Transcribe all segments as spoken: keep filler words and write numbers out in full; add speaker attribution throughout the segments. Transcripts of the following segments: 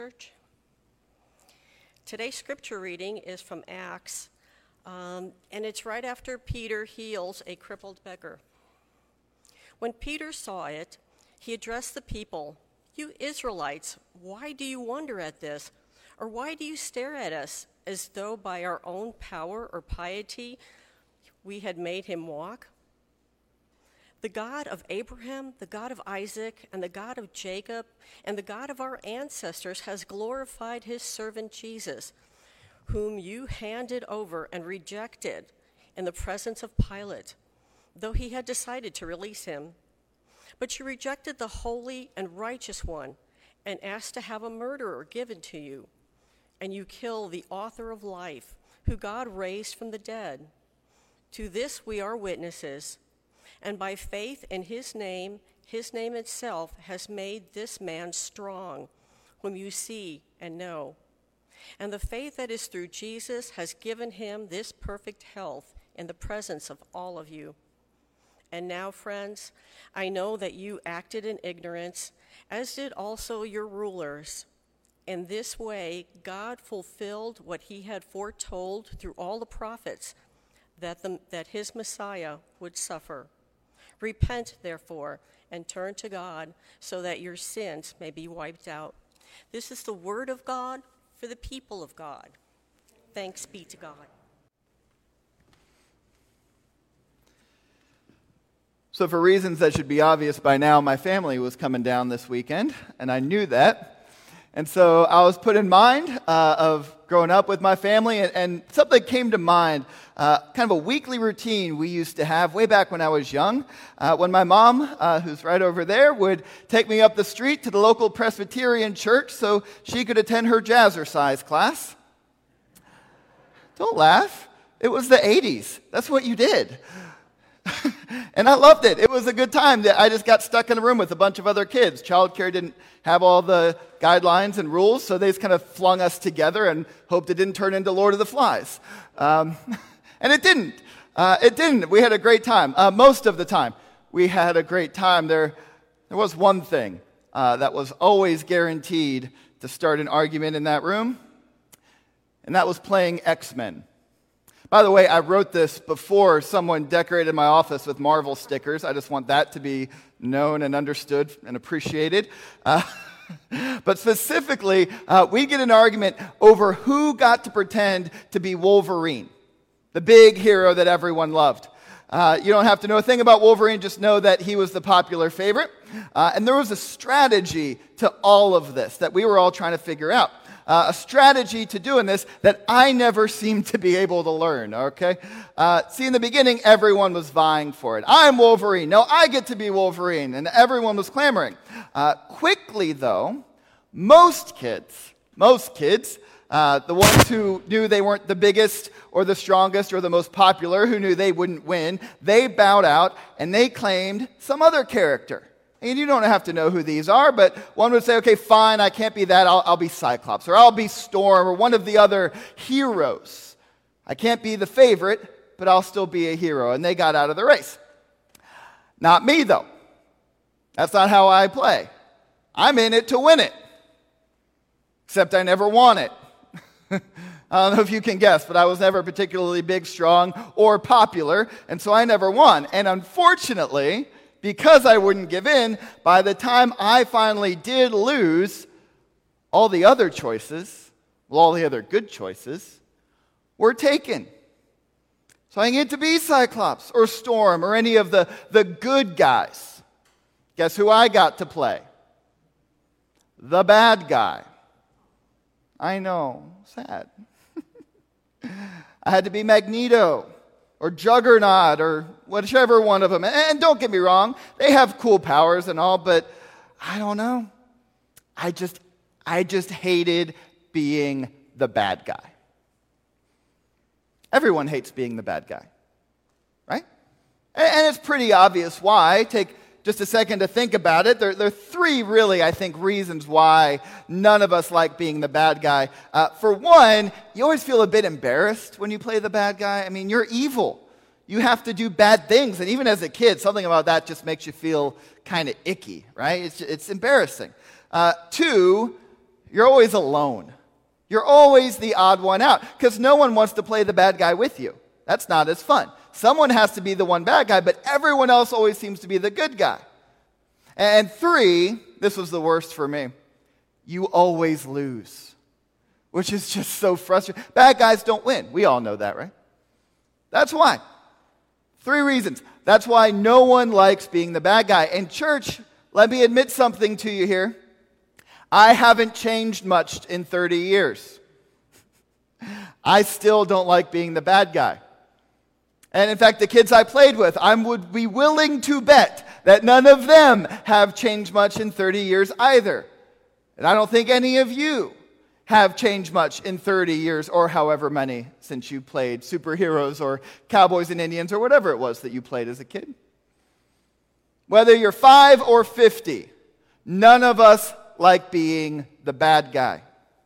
Speaker 1: Church. Today's scripture reading is from Acts, um, and it's right after Peter heals a crippled beggar. When Peter saw it, he addressed the people, "You Israelites, why do you wonder at this? Or why do you stare at us as though by our own power or piety we had made him walk? The God of Abraham, the God of Isaac, and the God of Jacob, and the God of our ancestors has glorified his servant Jesus, whom you handed over and rejected in the presence of Pilate, though he had decided to release him. But you rejected the holy and righteous one and asked to have a murderer given to you, and you killed the author of life, who God raised from the dead. To this we are witnesses. And by faith in his name, his name itself has made this man strong, whom you see and know. And the faith that is through Jesus has given him this perfect health in the presence of all of you. And now, friends, I know that you acted in ignorance, as did also your rulers. In this way, God fulfilled what he had foretold through all the prophets, that, the, that his Messiah would suffer. Repent, therefore, and turn to God, so that your sins may be wiped out." This is the word of God for the people of God. Thanks be to God.
Speaker 2: So for reasons that should be obvious by now, my family was coming down this weekend, and I knew that. And so I was put in mind uh, of growing up with my family, and, and something came to mind, uh, kind of a weekly routine we used to have way back when I was young, uh, when my mom, uh, who's right over there, would take me up the street to the local Presbyterian church so she could attend her jazzercise class. Don't laugh. It was the eighties. That's what you did. And I loved it. It was a good time. I just got stuck in a room with a bunch of other kids. Childcare didn't have all the guidelines and rules, so they just kind of flung us together and hoped it didn't turn into Lord of the Flies. Um, and it didn't. Uh, it didn't. We had a great time. Uh, most of the time, we had a great time. There, there was one thing uh, that was always guaranteed to start an argument in that room, and that was playing X-Men. By the way, I wrote this before someone decorated my office with Marvel stickers. I just want that to be known and understood and appreciated. Uh, but specifically, uh, we get an argument over who got to pretend to be Wolverine, the big hero that everyone loved. Uh, you don't have to know a thing about Wolverine, just know that he was the popular favorite. Uh, and there was a strategy to all of this that we were all trying to figure out. Uh, a strategy to doing this that I never seemed to be able to learn, okay? Uh, see, in the beginning, everyone was vying for it. I'm Wolverine. No, I get to be Wolverine. And everyone was clamoring. Uh, quickly, though, most kids, most kids, uh, the ones who knew they weren't the biggest or the strongest or the most popular, who knew they wouldn't win, they bowed out and they claimed some other character. And you don't have to know who these are, but one would say, okay, fine, I can't be that, I'll, I'll be Cyclops, or I'll be Storm, or one of the other heroes. I can't be the favorite, but I'll still be a hero. And they got out of the race. Not me, though. That's not how I play. I'm in it to win it. Except I never won it. I don't know if you can guess, but I was never particularly big, strong, or popular, and so I never won. And unfortunately, because I wouldn't give in, by the time I finally did lose, all the other choices, well, all the other good choices, were taken. So I didn't get to be Cyclops or Storm or any of the, the good guys. Guess who I got to play? The bad guy. I know, sad. I had to be Magneto, or Juggernaut, or whichever one of them. And don't get me wrong, they have cool powers and all, but I don't know. I just, I just hated being the bad guy. Everyone hates being the bad guy, right? And it's pretty obvious why. Take just a second to think about it. There, there are three really, I think, reasons why none of us like being the bad guy. Uh, for one, you always feel a bit embarrassed when you play the bad guy. I mean, you're evil. You have to do bad things. And even as a kid, something about that just makes you feel kind of icky, right? It's, it's embarrassing. Uh, two, You're always alone. You're always the odd one out because no one wants to play the bad guy with you. That's not as fun. Someone has to be the one bad guy, but everyone else always seems to be the good guy. And three, this was the worst for me, you always lose, which is just so frustrating. Bad guys don't win. We all know that, right? That's why. Three reasons. That's why no one likes being the bad guy. And church, let me admit something to you here. I haven't changed much in thirty years. I still don't like being the bad guy. And in fact, the kids I played with, I would be willing to bet that none of them have changed much in thirty years either. And I don't think any of you have changed much in thirty years or however many since you played superheroes or cowboys and Indians or whatever it was that you played as a kid. Whether you're five or fifty, none of us like being the bad guy.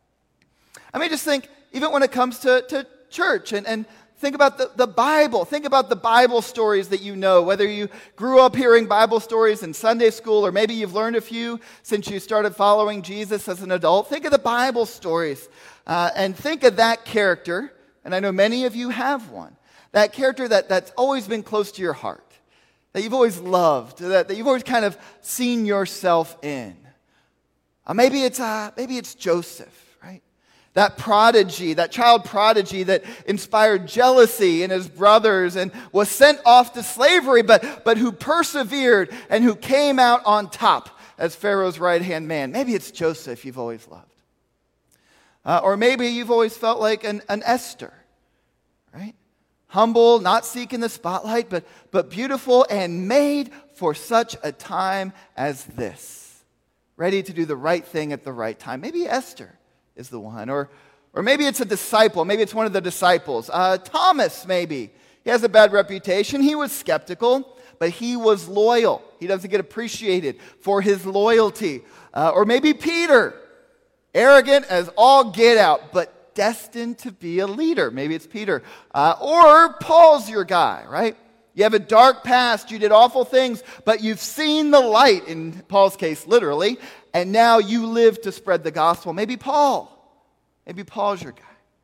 Speaker 2: I mean, just think, even when it comes to, to church and, and think about the, the Bible. Think about the Bible stories that you know, whether you grew up hearing Bible stories in Sunday school or maybe you've learned a few since you started following Jesus as an adult. Think of the Bible stories uh, and think of that character, and I know many of you have one, that character that, that's always been close to your heart, that you've always loved, that, that you've always kind of seen yourself in. Uh, maybe it's uh, maybe it's Joseph. That prodigy, that child prodigy that inspired jealousy in his brothers and was sent off to slavery, but, but who persevered and who came out on top as Pharaoh's right-hand man. Maybe it's Joseph you've always loved. Uh, or maybe you've always felt like an, an Esther, right? Humble, not seeking the spotlight, but, but beautiful and made for such a time as this. Ready to do the right thing at the right time. Maybe Esther is the one. Or or maybe it's a disciple. Maybe it's one of the disciples. Uh, Thomas, maybe. He has a bad reputation. He was skeptical, but he was loyal. He doesn't get appreciated for his loyalty. Uh, or maybe Peter, arrogant as all get out, but destined to be a leader. Maybe it's Peter. Uh, or Paul's your guy, right? You have a dark past, you did awful things, but you've seen the light, in Paul's case, literally, and now you live to spread the gospel. Maybe Paul. Maybe Paul's your guy.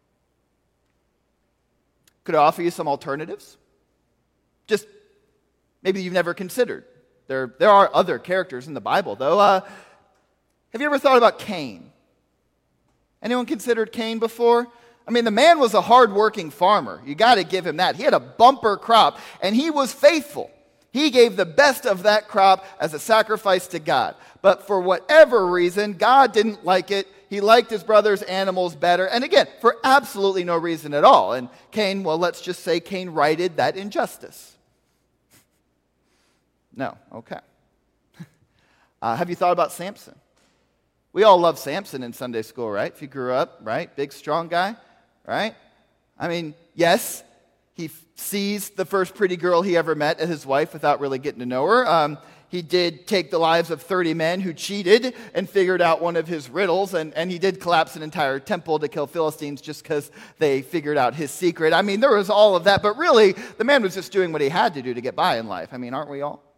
Speaker 2: Could I offer you some alternatives? Just maybe you've never considered. There, there are other characters in the Bible, though. Uh, have you ever thought about Cain? Anyone considered Cain before? I mean, the man was a hard-working farmer. You got to give him that. He had a bumper crop, and he was faithful. He gave the best of that crop as a sacrifice to God. But for whatever reason, God didn't like it. He liked his brother's animals better. And again, for absolutely no reason at all. And Cain, well, let's just say Cain righted that injustice. No, okay. Uh, have you thought about Samson? We all love Samson in Sunday school, right? If you grew up, right? Big, strong guy. Right? I mean, yes, he f- sees the first pretty girl he ever met as his wife without really getting to know her. Um, he did take the lives of thirty men who cheated and figured out one of his riddles, and, and he did collapse an entire temple to kill Philistines just because they figured out his secret. I mean, there was all of that, but really, the man was just doing what he had to do to get by in life. I mean, aren't we all?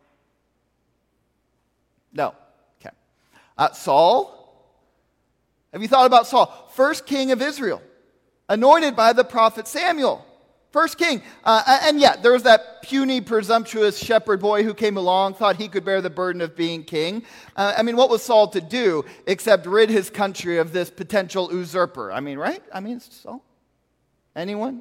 Speaker 2: No. Okay. Uh, Saul? Have you thought about Saul? First king of Israel. Anointed by the prophet Samuel. First king. Uh, and yeah, there was that puny, presumptuous shepherd boy who came along, thought he could bear the burden of being king. Uh, I mean, what was Saul to do except rid his country of this potential usurper? I mean, right? I mean, Saul? Anyone?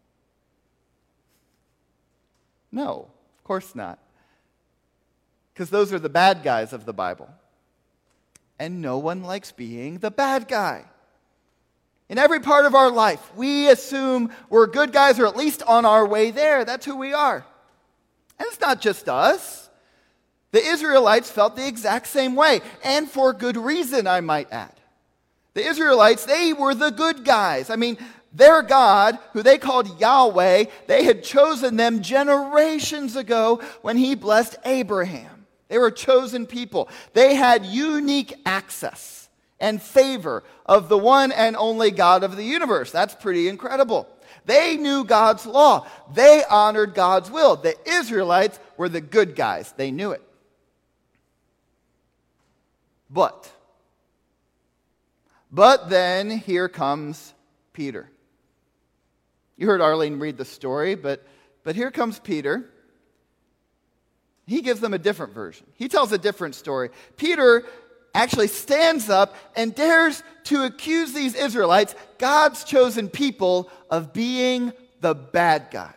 Speaker 2: No, of course not. Because those are the bad guys of the Bible. And no one likes being the bad guy. In every part of our life, we assume we're good guys or at least on our way there. That's who we are. And it's not just us. The Israelites felt the exact same way, and for good reason, I might add. The Israelites, they were the good guys. I mean, their God, who they called Yahweh, they had chosen them generations ago when he blessed Abraham. They were chosen people. They had unique access and favor of the one and only God of the universe. That's pretty incredible. They knew God's law. They honored God's will. The Israelites were the good guys. They knew it. But, But then here comes Peter. You heard Arlene read the story, but, but here comes Peter. He gives them a different version. He tells a different story. Peter actually stands up and dares to accuse these Israelites, God's chosen people, of being the bad guys.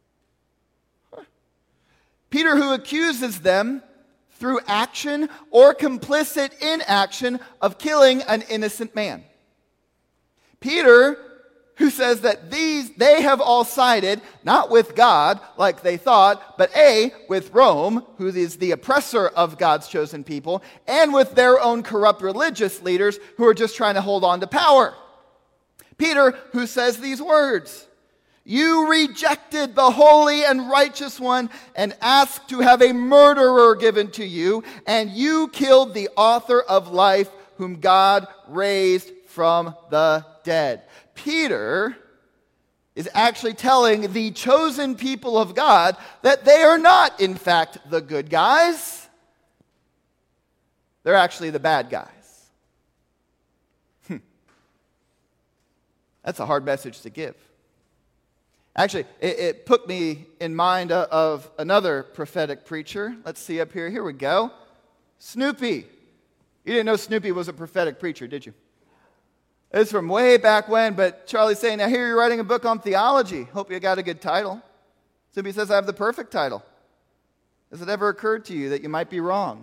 Speaker 2: Peter, who accuses them through action or complicit inaction of killing an innocent man. Peter, who says that these they have all sided, not with God, like they thought, but A, with Rome, who is the oppressor of God's chosen people, and with their own corrupt religious leaders who are just trying to hold on to power. Peter, who says these words, "You rejected the holy and righteous one and asked to have a murderer given to you, and you killed the author of life, whom God raised from the dead." Peter is actually telling the chosen people of God that they are not, in fact, the good guys. They're actually the bad guys. Hmm. That's a hard message to give. Actually, it, it put me in mind of another prophetic preacher. Let's see up here. Here we go. Snoopy. You didn't know Snoopy was a prophetic preacher, did you? It's from way back when, but Charlie's saying, now here you're writing a book on theology. Hope you got a good title. Snoopy says, I have the perfect title. Has it ever occurred to you that you might be wrong?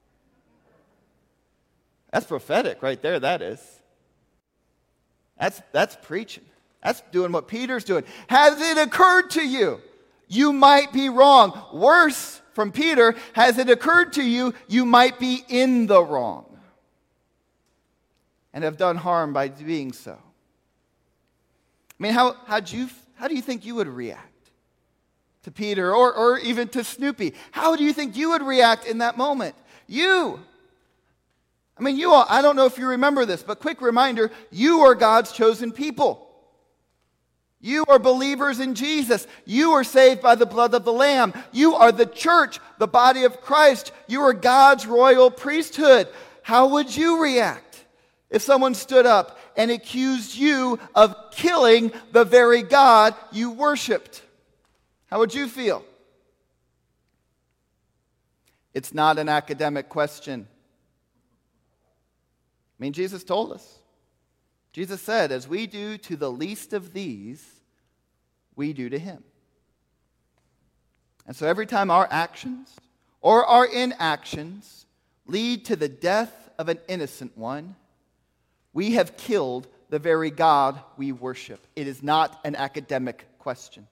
Speaker 2: That's prophetic right there, that is. That's, that's preaching. That's doing what Peter's doing. Has it occurred to you? You might be wrong. Worse, from Peter, has it occurred to you, you might be in the wrong and have done harm by doing so? I mean, how, how'd you, how do you think you would react to Peter or, or even to Snoopy? How do you think you would react in that moment? You. I mean, you all, I don't know if you remember this, but quick reminder, you are God's chosen people. You are believers in Jesus. You are saved by the blood of the Lamb. You are the church, the body of Christ. You are God's royal priesthood. How would you react if someone stood up and accused you of killing the very God you worshiped? How would you feel? It's not an academic question. I mean, Jesus told us. Jesus said, as we do to the least of these, we do to him. And so every time our actions or our inactions lead to the death of an innocent one, we have killed the very God we worship. It is not an academic question.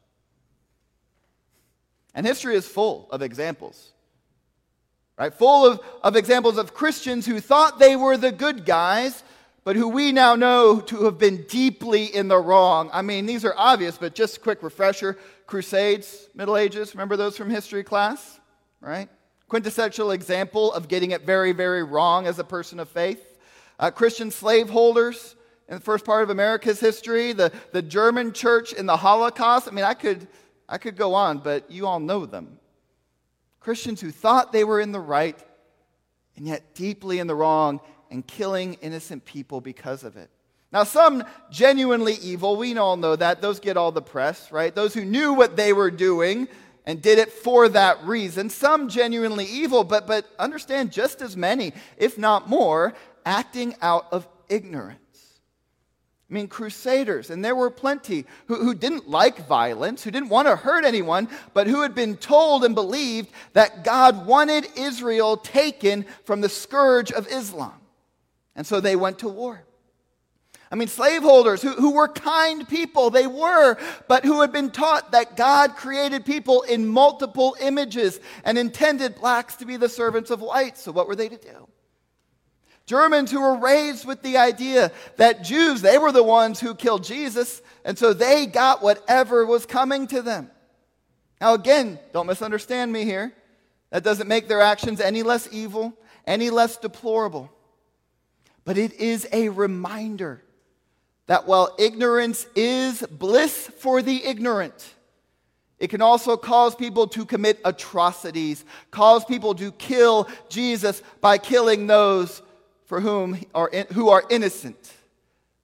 Speaker 2: And history is full of examples. Right? Full of, of examples of Christians who thought they were the good guys, but who we now know to have been deeply in the wrong. I mean, these are obvious, but just a quick refresher. Crusades, Middle Ages, remember those from history class? Right? Quintessential example of getting it very, very wrong as a person of faith. Uh, Christian slaveholders in the first part of America's history. The, the German church in the Holocaust. I mean, I could, I could go on, but you all know them. Christians who thought they were in the right and yet deeply in the wrong and killing innocent people because of it. Now, some genuinely evil, we all know that. Those get all the press, right? Those who knew what they were doing and did it for that reason. Some genuinely evil, but, but understand just as many, if not more, acting out of ignorance. I mean, crusaders, and there were plenty who, who didn't like violence, who didn't want to hurt anyone, but who had been told and believed that God wanted Israel taken from the scourge of Islam. And so they went to war. I mean, slaveholders who, who were kind people, they were, but who had been taught that God created people in multiple images and intended blacks to be the servants of whites. So what were they to do? Germans who were raised with the idea that Jews, they were the ones who killed Jesus, and so they got whatever was coming to them. Now again, don't misunderstand me here. That doesn't make their actions any less evil, any less deplorable. But it is a reminder that while ignorance is bliss for the ignorant, it can also cause people to commit atrocities, cause people to kill Jesus by killing those for whom are in, who are innocent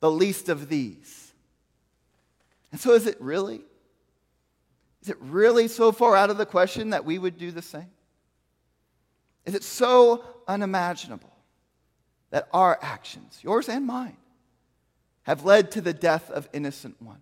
Speaker 2: the least of these. And so is it really? Is it really so far out of the question that we would do the same? Is it so unimaginable that our actions, yours and mine, have led to the death of innocent ones?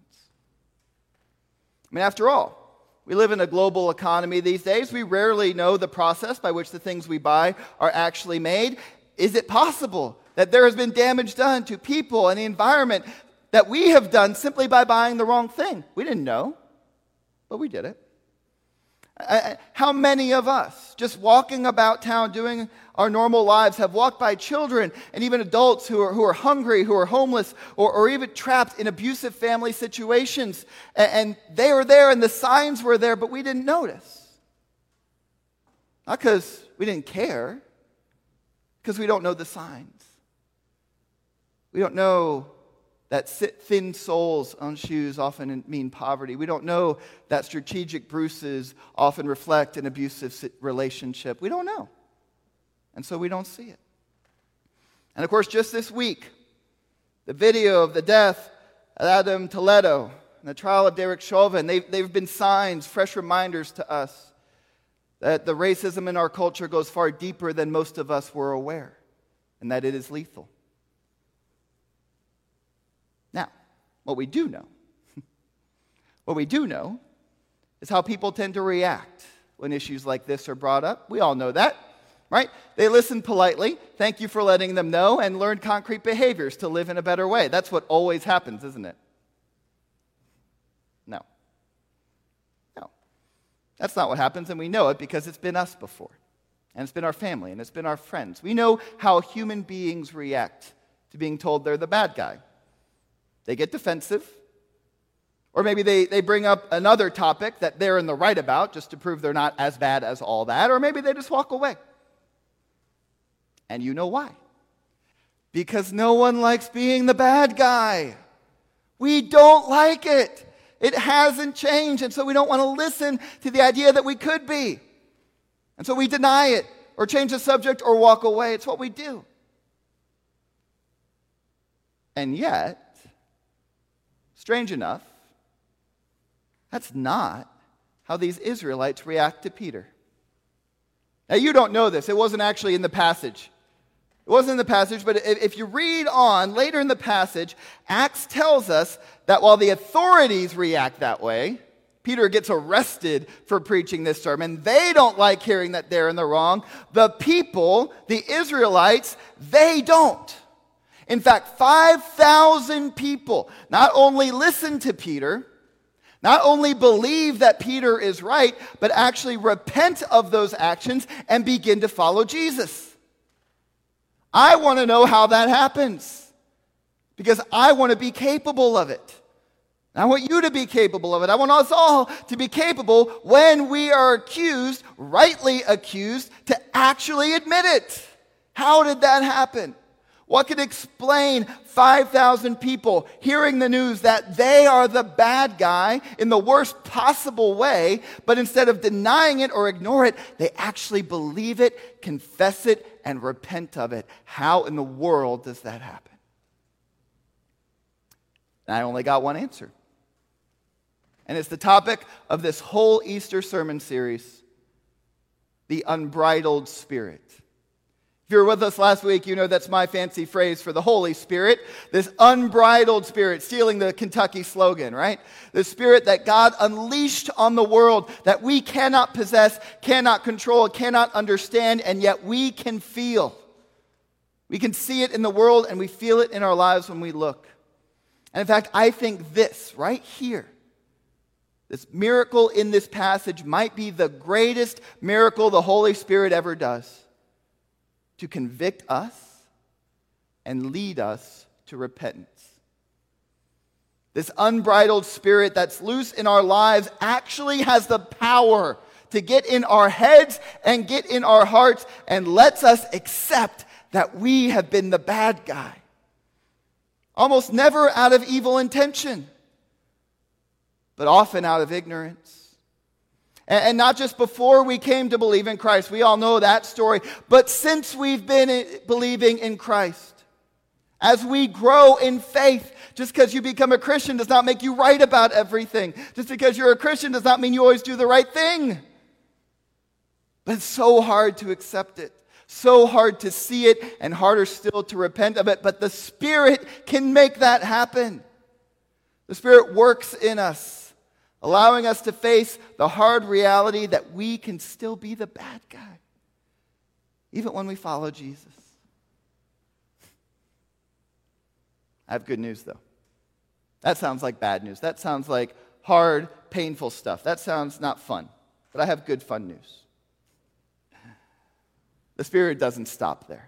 Speaker 2: I mean, after all, we live in a global economy these days. We rarely know the process by which the things we buy are actually made. Is it possible that there has been damage done to people and the environment that we have done simply by buying the wrong thing? We didn't know, but we did it. I, how many of us, just walking about town doing our normal lives, have walked by children and even adults who are, who are hungry, who are homeless, or, or even trapped in abusive family situations, and, and they were there and the signs were there, but we didn't notice? Not because we didn't care, because we don't know the signs. We don't know that thin soles on shoes often mean poverty. We don't know that strategic bruises often reflect an abusive relationship. We don't know. And so we don't see it. And of course, just this week, the video of the death of Adam Toledo and the trial of Derek Chauvin, they've, they've been signs, fresh reminders to us that the racism in our culture goes far deeper than most of us were aware, and that it is lethal. Now, what we do know, what we do know is how people tend to react when issues like this are brought up. We all know that, right? They listen politely, thank you for letting them know, and learn concrete behaviors to live in a better way. That's what always happens, isn't it? No. No. That's not what happens, and we know it because it's been us before. And it's been our family, and it's been our friends. We know how human beings react to being told they're the bad guy. They get defensive, or maybe they, they bring up another topic that they're in the right about just to prove they're not as bad as all that, or maybe they just walk away. And you know why? Because no one likes being the bad guy. We don't like it. It hasn't changed, and so we don't want to listen to the idea that we could be. And so we deny it, or change the subject, or walk away. It's what we do. And yet, strange enough, that's not how these Israelites react to Peter. Now, you don't know this. It wasn't actually in the passage. It wasn't in the passage, but if you read on later in the passage, Acts tells us that while the authorities react that way, Peter gets arrested for preaching this sermon. They don't like hearing that they're in the wrong. The people, the Israelites, they don't. In fact, five thousand people not only listen to Peter, not only believe that Peter is right, but actually repent of those actions and begin to follow Jesus. I want to know how that happens, because I want to be capable of it. I want you to be capable of it. I want us all to be capable, when we are accused, rightly accused, to actually admit it. How did that happen? What could explain five thousand people hearing the news that they are the bad guy in the worst possible way, but instead of denying it or ignore it, they actually believe it, confess it, and repent of it? How in the world does that happen? And I only got one answer. And it's the topic of this whole Easter sermon series, the unbridled spirit. If you were with us last week, you know that's my fancy phrase for the Holy Spirit. This unbridled spirit, stealing the Kentucky slogan, right? The spirit that God unleashed on the world that we cannot possess, cannot control, cannot understand, and yet we can feel. We can see it in the world, and we feel it in our lives when we look. And in fact, I think this right here, this miracle in this passage, might be the greatest miracle the Holy Spirit ever does, to convict us and lead us to repentance. This unbridled spirit that's loose in our lives actually has the power to get in our heads and get in our hearts and lets us accept that we have been the bad guy. Almost never out of evil intention, but often out of ignorance. And not just before we came to believe in Christ. We all know that story. But since we've been believing in Christ, As we grow in faith, just because you become a Christian does not make you right about everything. Just because you're a Christian does not mean you always do the right thing. But it's so hard to accept it, so hard to see it, and harder still to repent of it. But the Spirit can make that happen. The Spirit works in us, allowing us to face the hard reality that we can still be the bad guy, even when we follow Jesus. I have good news, though. That sounds like bad news. That sounds like hard, painful stuff. That sounds not fun. But I have good, fun news. The Spirit doesn't stop there.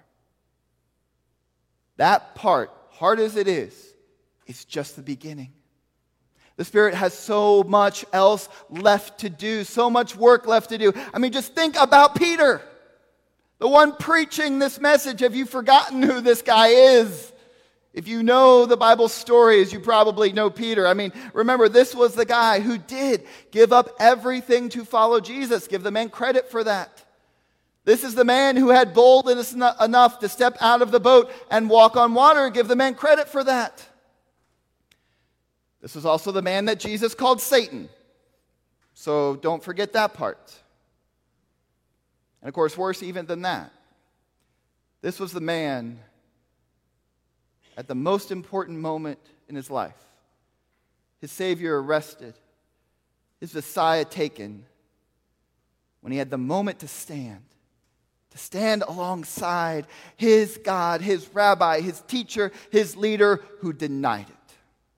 Speaker 2: That part, hard as it is, is just the beginning. The Spirit has so much else left to do, so much work left to do. I mean, just think about Peter, the one preaching this message. Have you forgotten who this guy is? If you know the Bible stories, you probably know Peter. I mean, remember, this was the guy who did give up everything to follow Jesus. Give the man credit for that. This is the man who had boldness enough to step out of the boat and walk on water. Give the man credit for that. This was also the man that Jesus called Satan. So don't forget that part. And of course, worse even than that, this was the man at the most important moment in his life. His Savior arrested, his Messiah taken, when he had the moment to stand. To stand alongside his God, his rabbi, his teacher, his leader who denied it.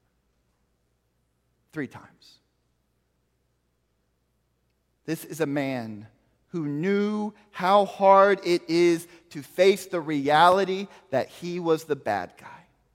Speaker 2: Three times. This is a man who knew how hard it is to face the reality that he was the bad guy.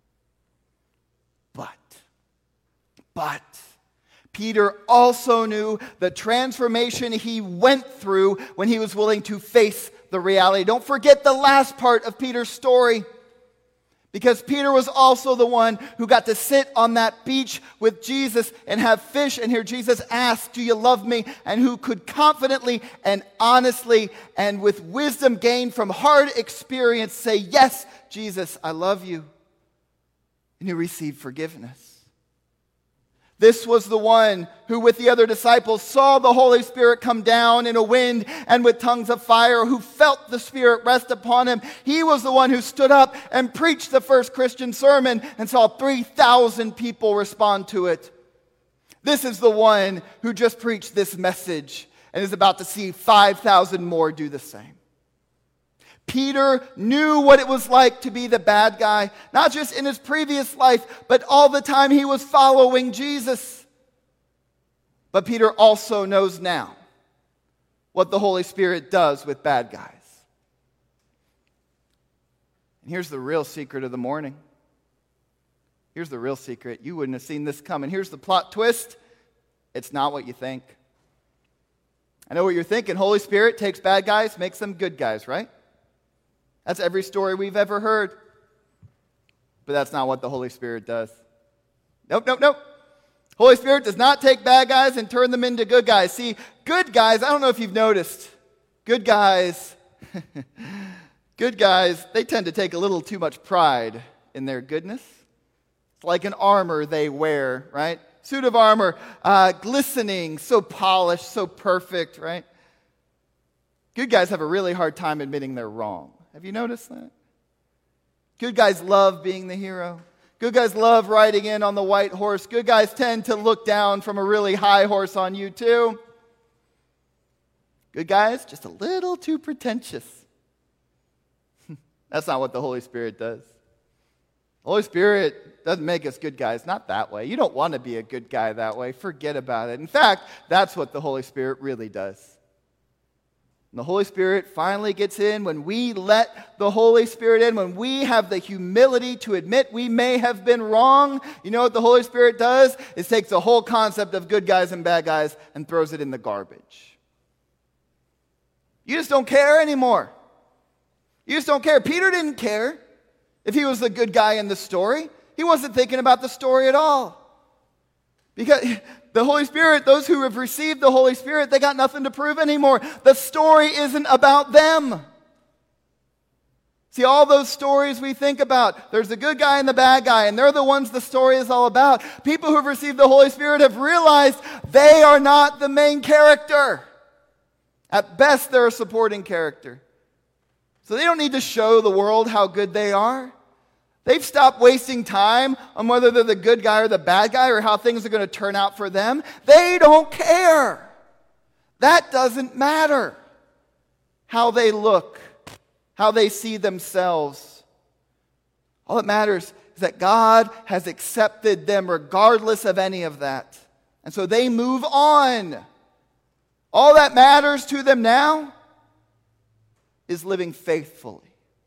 Speaker 2: But, but, Peter also knew the transformation he went through when he was willing to face the reality. Don't forget the last part of Peter's story. Because Peter was also the one who got to sit on that beach with Jesus and have fish and hear Jesus ask, "Do you love me?" And who could confidently and honestly and with wisdom gained from hard experience say, "Yes, Jesus, I love you." And who received forgiveness. This was the one who, with the other disciples, saw the Holy Spirit come down in a wind and with tongues of fire, who felt the Spirit rest upon him. He was the one who stood up and preached the first Christian sermon and saw three thousand people respond to it. This is the one who just preached this message and is about to see five thousand more do the same. Peter knew what it was like to be the bad guy, not just in his previous life, but all the time he was following Jesus. But Peter also knows now what the Holy Spirit does with bad guys. And here's the real secret of the morning. Here's the real secret. You wouldn't have seen this coming. Here's the plot twist. It's not what you think. I know what you're thinking. Holy Spirit takes bad guys, makes them good guys, right? That's every story we've ever heard. But that's not what the Holy Spirit does. Nope, nope, nope. Holy Spirit does not take bad guys and turn them into good guys. See, good guys, I don't know if you've noticed, good guys, good guys, they tend to take a little too much pride in their goodness. It's like an armor they wear, right? Suit of armor, uh, glistening, so polished, so perfect, right? Good guys have a really hard time admitting they're wrong. Have you noticed that? Good guys love being the hero. Good guys love riding in on the white horse. Good guys tend to look down from a really high horse on you too. Good guys, just a little too pretentious. That's not what the Holy Spirit does. The Holy Spirit doesn't make us good guys, not that way. You don't want to be a good guy that way. Forget about it. In fact, that's what the Holy Spirit really does. And the Holy Spirit finally gets in when we let the Holy Spirit in, when we have the humility to admit we may have been wrong. You know what the Holy Spirit does? It takes the whole concept of good guys and bad guys and throws it in the garbage. You just don't care anymore. You just don't care. Peter didn't care if he was the good guy in the story. He wasn't thinking about the story at all. Because the Holy Spirit, those who have received the Holy Spirit, they got nothing to prove anymore. The story isn't about them. See, all those stories we think about, there's the good guy and the bad guy, and they're the ones the story is all about. People who've received the Holy Spirit have realized they are not the main character. At best, they're a supporting character. So they don't need to show the world how good they are. They've stopped wasting time on whether they're the good guy or the bad guy or how things are going to turn out for them. They don't care. That doesn't matter. How they look, how they see themselves. All that matters is that God has accepted them regardless of any of that. And so they move on. All that matters to them now is living faithfully.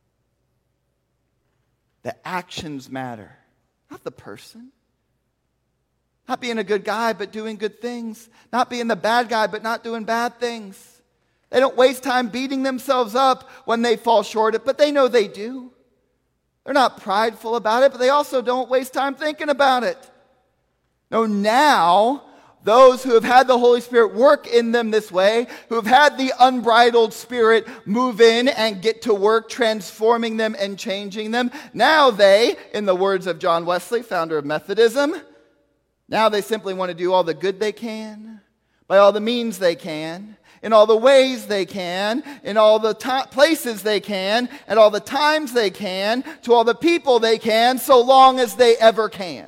Speaker 2: The actions matter, not the person. Not being a good guy, but doing good things. Not being the bad guy, but not doing bad things. They don't waste time beating themselves up when they fall short, but they know they do. They're not prideful about it, but they also don't waste time thinking about it. No, now, those who have had the Holy Spirit work in them this way, who have had the unbridled Spirit move in and get to work transforming them and changing them, now they, in the words of John Wesley, founder of Methodism, now they simply want to do all the good they can, by all the means they can, in all the ways they can, in all the to- places they can, at all the times they can, to all the people they can, so long as they ever can.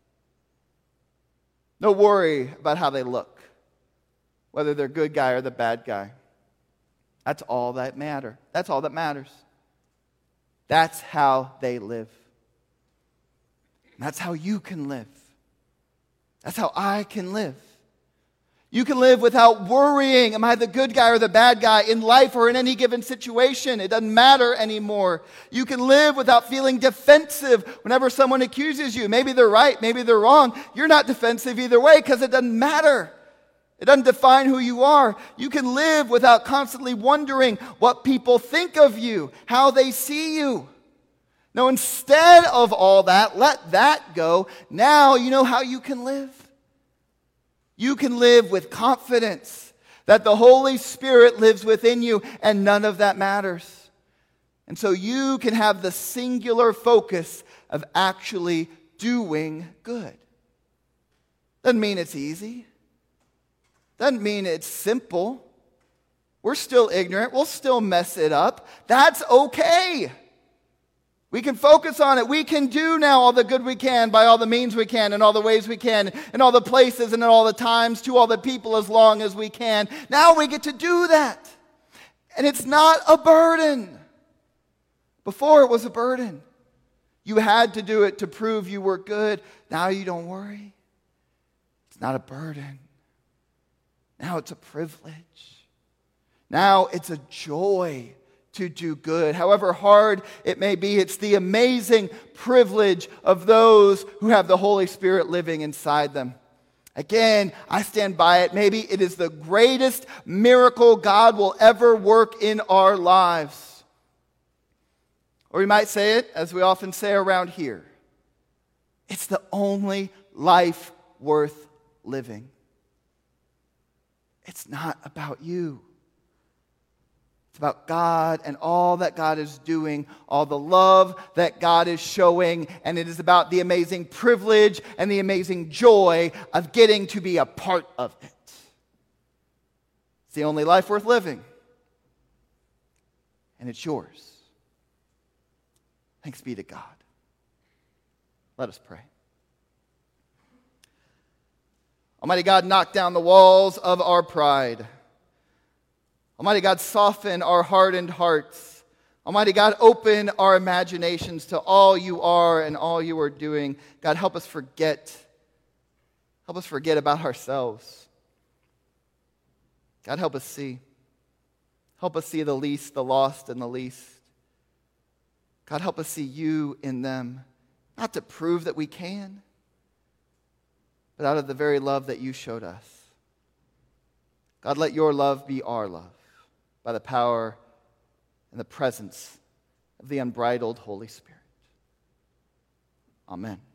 Speaker 2: No worry about how they look, whether they're good guy or the bad guy. That's all that matter. That's all that matters. That's how they live. That's how you can live. That's how I can live. You can live without worrying, am I the good guy or the bad guy in life or in any given situation? It doesn't matter anymore. You can live without feeling defensive whenever someone accuses you. Maybe they're right, maybe they're wrong. You're not defensive either way because it doesn't matter. It doesn't define who you are. You can live without constantly wondering what people think of you, how they see you. No, instead of all that, let that go. Now you know how you can live. You can live with confidence that the Holy Spirit lives within you and none of that matters. And so you can have the singular focus of actually doing good. Doesn't mean it's easy. Doesn't mean it's simple. We're still ignorant. We'll still mess it up. That's okay. We can focus on it. We can do now all the good we can by all the means we can and all the ways we can and all the places and all the times to all the people as long as we can. Now we get to do that. And it's not a burden. Before it was a burden. You had to do it to prove you were good. Now you don't worry. It's not a burden. Now it's a privilege. Now it's a joy to do good. However hard it may be, it's the amazing privilege of those who have the Holy Spirit living inside them. Again, I stand by it. Maybe it is the greatest miracle God will ever work in our lives. Or we might say it, as we often say around here, it's the only life worth living. It's not about you. It's about God and all that God is doing, all the love that God is showing, and it is about the amazing privilege and the amazing joy of getting to be a part of it. It's the only life worth living, and it's yours. Thanks be to God. Let us pray. Almighty God, knock down the walls of our pride. Almighty God, soften our hardened hearts. Almighty God, open our imaginations to all you are and all you are doing. God, help us forget. Help us forget about ourselves. God, help us see. Help us see the least, the lost, and the least. God, help us see you in them, not to prove that we can, but out of the very love that you showed us. God, let your love be our love by the power and the presence of the unbridled Holy Spirit. Amen.